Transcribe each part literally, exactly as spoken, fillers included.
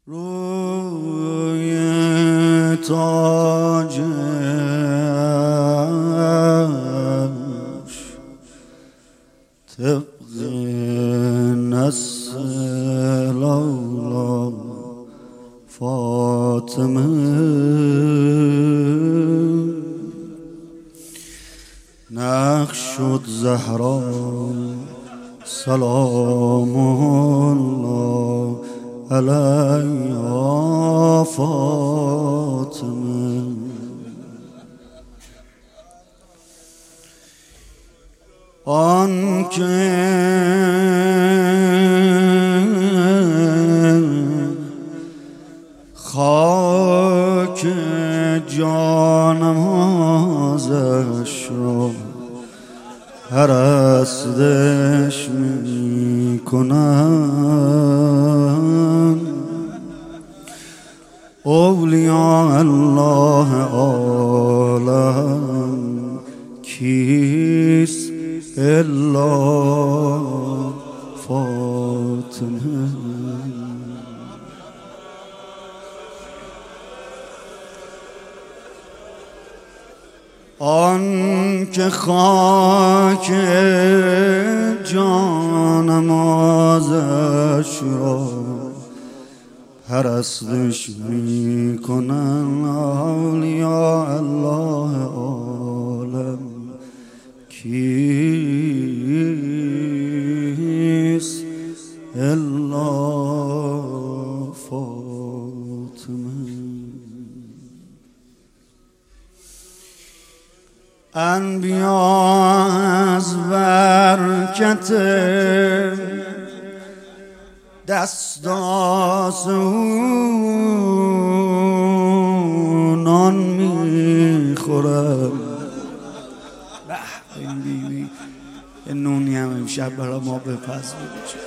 روی تاجش طبق نسل اولاد فاطمه نقش شد زهرا سلام الله علیها فاطمه. آن که خاک جانم ازش را پرستش می کنم اولیاء الله عالم کیست الا فاطمه. آن که خاک جان نمازش را پرستش می کنن اولیاء الله عالم کیست الا فاطمه. انبیا از برکت دستاز نان میخورم. به این بیبی یه نونی هم امشب برای ما بپز بده.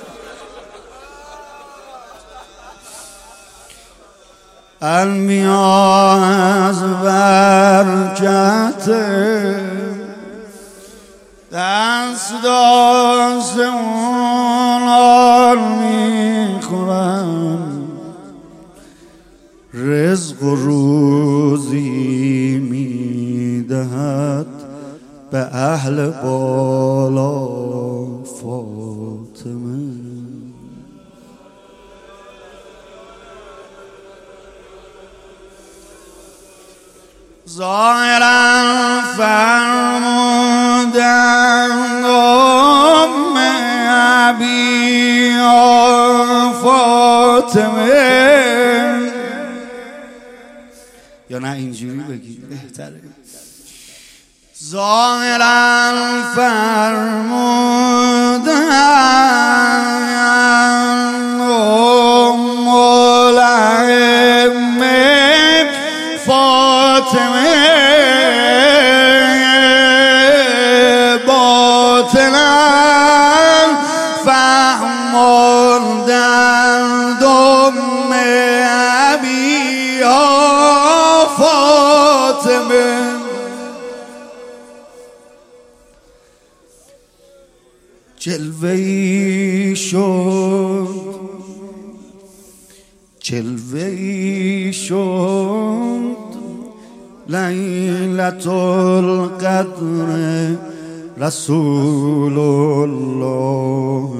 انبیا از برکت دستاز نان میخورن رزق و روزی میدهد به اهل بالا فاطمه. ظاهرا فرمودند ام ابی فاطمه، یا نه اینجوری بگی بهتره. ظاهرا فرمودند ام الائمه فاطمه، باطنا فهماندند ام ابی فاطمه. جلوه‌ای شد جلوه‌ای شد لیلة القدر رسول الله،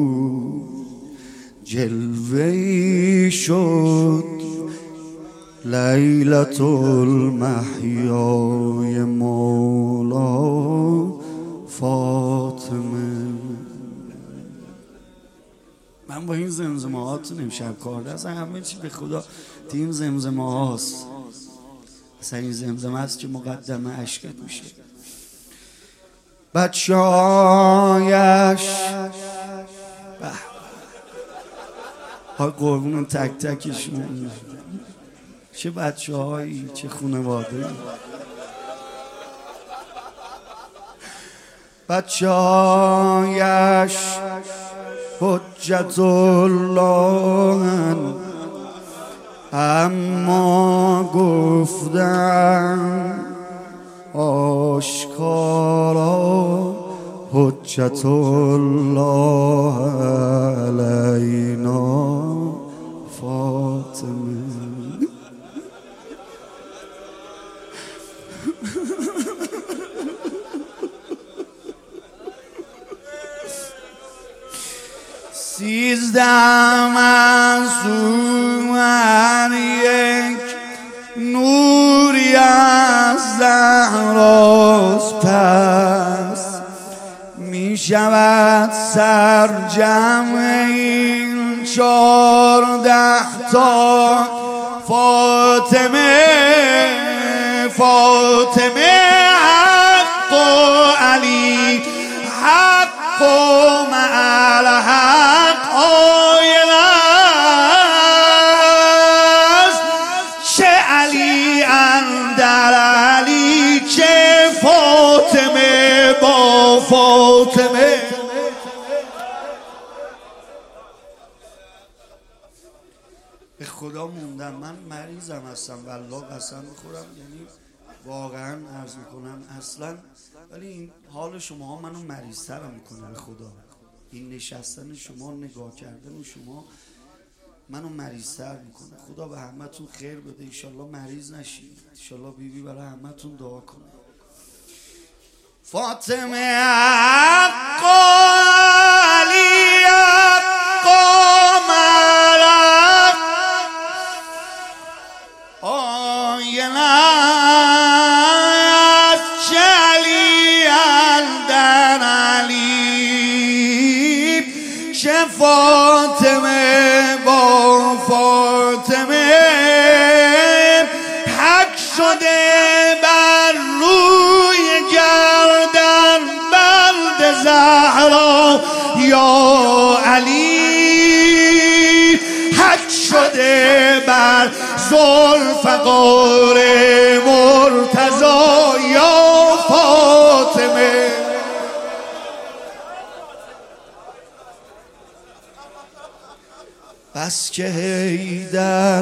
جلوه‌ای شد لیلة المحیای مولا فاطمه. من با این زمزمه هاتون امشب کار دست همه چی به خدا تیم زمزمه هاست. اصلا این زمزمه هست که مقدمه عشقت میشه. بچه هایش های قربون تک تکشون، چه بچه هایی چه خانواده. بچه هایش حجت الله اما گفتن آشکارا حجت الله علینا فاطمه. سیزدهم از اومد یک نوری از زهراست پس می شود سرجم این چارده تا فاطمه فاطمه حق و علی حق و مع الحق آینه است چه علی اندر علی چه فاطمه با فاطمه. به خدا موندم، من مریضم هستم والله قسم میخورم، یعنی واقعا عرض میکنم اصلا، ولی این حال شما ها منو مریضترم میکنه. به خدا این نشستن شما، نگاه کردن شما منو مریضتر میکنه. خدا به همتون خیر بده، انشالله مریض نشید، انشالله بیبی برای همتون دعا کنه. فاطمه حق علی حق ملک آینه از چلی اندر علی چه فاطمه با فاطمه حق شده بر روی گردن بند زهرا یا علی حق شده بر ذوالفقار مرتضی یا فاطمه. بس که حیدر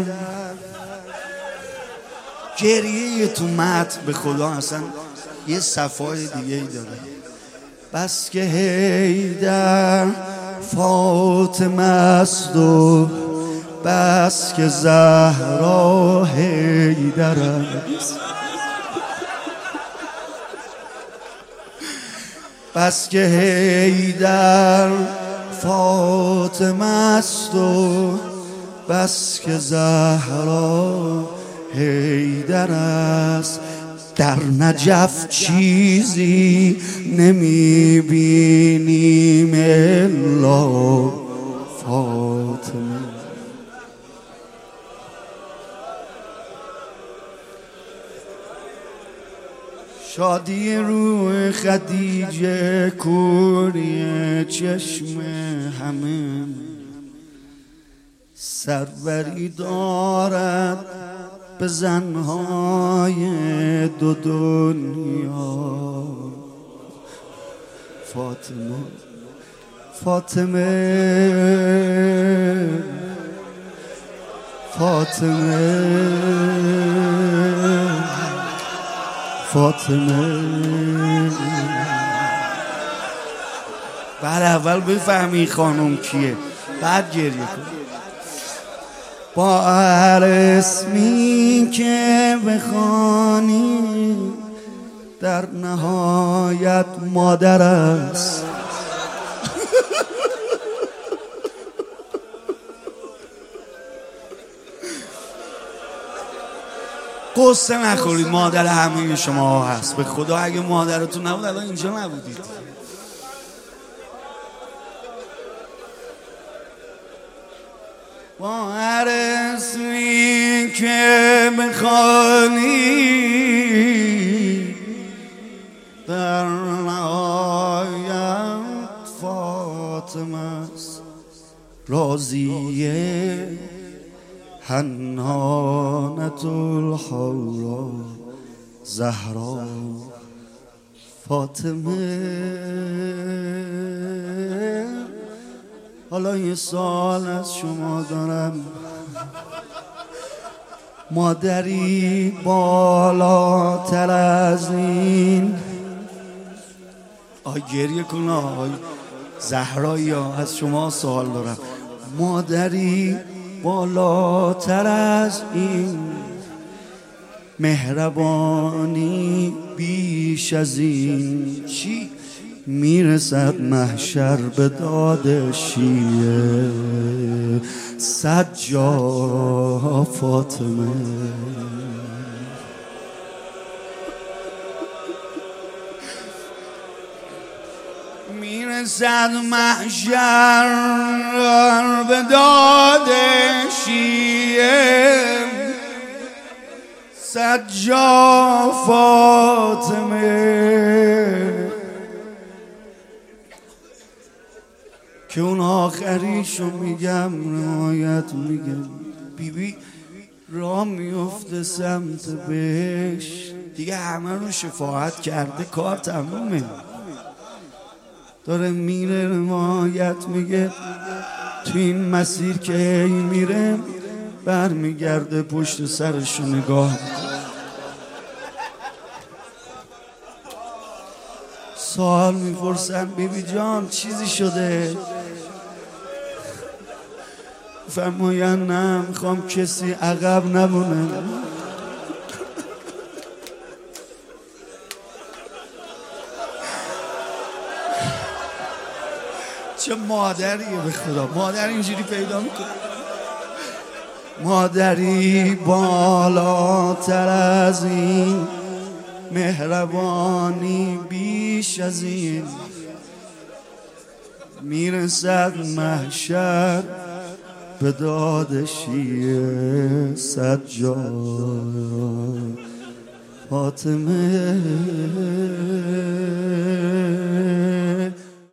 گریه تو متن به خدا اصلا یه صفای دیگه ای داره. بس که حیدر فاطمه است و بس که زهرا حیدر است، بس که حیدر فاطمه است و بس که زهرا حیدر است. در نجف چیزی نمی بینیم الا فاطمه. شادی روی خدیجه کوری چشم همه سروری دارد به زنهای دو دنیا. فاطمه فاطمه فاطمه فاطمه. بعد اول بفهمی خانم کیه بعد گریه کن. با هر اسمی که بخوانی در نهایت مادر است. قصه نخورید، مادر همه شما هست. به خدا اگه مادرتون نبود الان اینجا نبودید. با هر اسمی که بخوانی در نهایت فاطمه است. راضیه حنانة الحورا زهرا فاطمه. حالا یه سوال از شما دارم، مادری بالاتر از این آی گریه کن آی زهرایی ها، از شما سوال دارم، مادری بالاتر از این، مهربانی بیش از این، چی؟ میرسد محشر به داد شیعه، صد جا فاطمه. میرسد محشر به داد شیعه، صد جا فاطمه. که اون آخریشو میگم روایت میگم، بیبی راه میفته سمت بهش، دیگه همه رو شفاعت کرده، کار تمومه. داره میره روایت میگه تو این مسیر که ای میره برمیگرده پشت سرشو نگاه، سوال میپرسن بیبی جان چیزی شده؟ فرماین نه میخوام کسی عقب نمونه. چه مادریه به خدا، مادر اینجوری پیدا میکنه. مادری بالاتر از این، مهربانی بیش از این. میرسد محشر به داد شیعه، صد جا فاطمه.